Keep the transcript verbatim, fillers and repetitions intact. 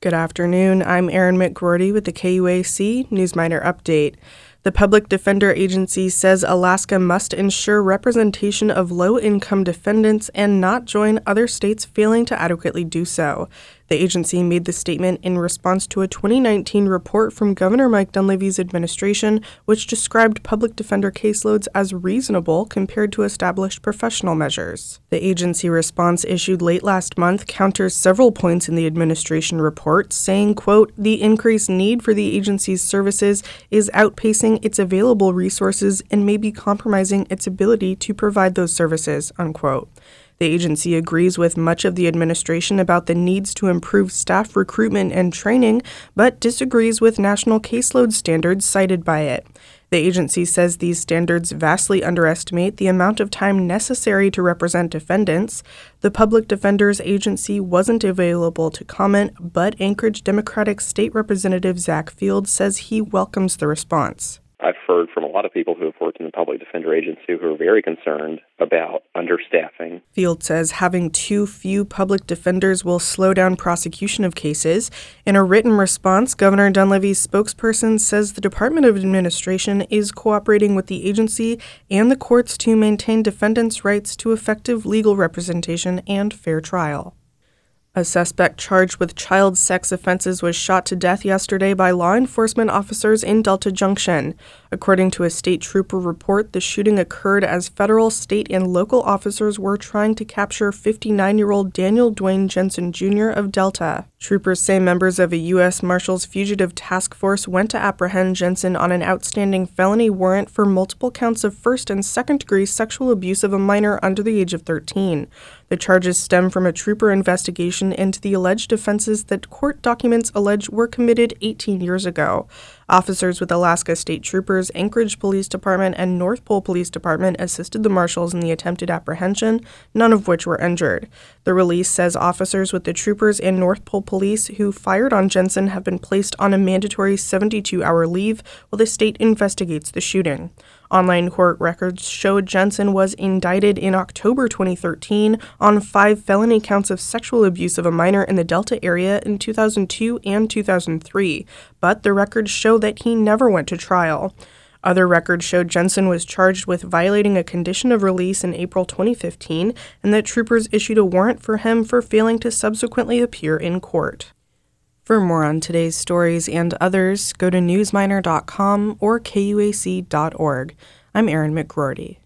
Good afternoon. I'm Erin McGroarty with the K U A C Newsminer Update. The Public Defender Agency says Alaska must ensure representation of low-income defendants and not join other states failing to adequately do so. The agency made the statement in response to a twenty nineteen report from Governor Mike Dunleavy's administration, which described public defender caseloads as reasonable compared to established professional measures. The agency response issued late last month counters several points in the administration report, saying, quote, "The increased need for the agency's services is outpacing its available resources and may be compromising its ability to provide those services," unquote. The agency agrees with much of the administration about the needs to improve staff recruitment and training, but disagrees with national caseload standards cited by it. The agency says these standards vastly underestimate the amount of time necessary to represent defendants. The Public Defender's Agency wasn't available to comment, but Anchorage Democratic State Representative Zach Field says he welcomes the response. I've heard from a lot of people who have worked in the Public Defender Agency who are very concerned about understaffing. Field says having too few public defenders will slow down prosecution of cases. In a written response, Governor Dunleavy's spokesperson says the Department of Administration is cooperating with the agency and the courts to maintain defendants' rights to effective legal representation and fair trial. A suspect charged with child sex offenses was shot to death yesterday by law enforcement officers in Delta Junction. According to a state trooper report, the shooting occurred as federal, state, and local officers were trying to capture fifty-nine-year-old Daniel Dwayne Jensen Junior of Delta. Troopers say members of a U S Marshals Fugitive Task Force went to apprehend Jensen on an outstanding felony warrant for multiple counts of first and second-degree sexual abuse of a minor under the age of thirteen. The charges stem from a trooper investigation into the alleged offenses that court documents allege were committed eighteen years ago. Officers with Alaska State Troopers, Anchorage Police Department, and North Pole Police Department assisted the marshals in the attempted apprehension, none of which were injured. The release says officers with the Troopers and North Pole Police who fired on Jensen have been placed on a mandatory seventy-two hour leave while the state investigates the shooting. Online court records show Jensen was indicted in October twenty thirteen on five felony counts of sexual abuse of a minor in the Delta area in two thousand two and two thousand three, but the records show that he never went to trial. Other records showed Jensen was charged with violating a condition of release in April twenty fifteen and that troopers issued a warrant for him for failing to subsequently appear in court. For more on today's stories and others, go to newsminer dot com or K U A C dot org. I'm Erin McGroarty.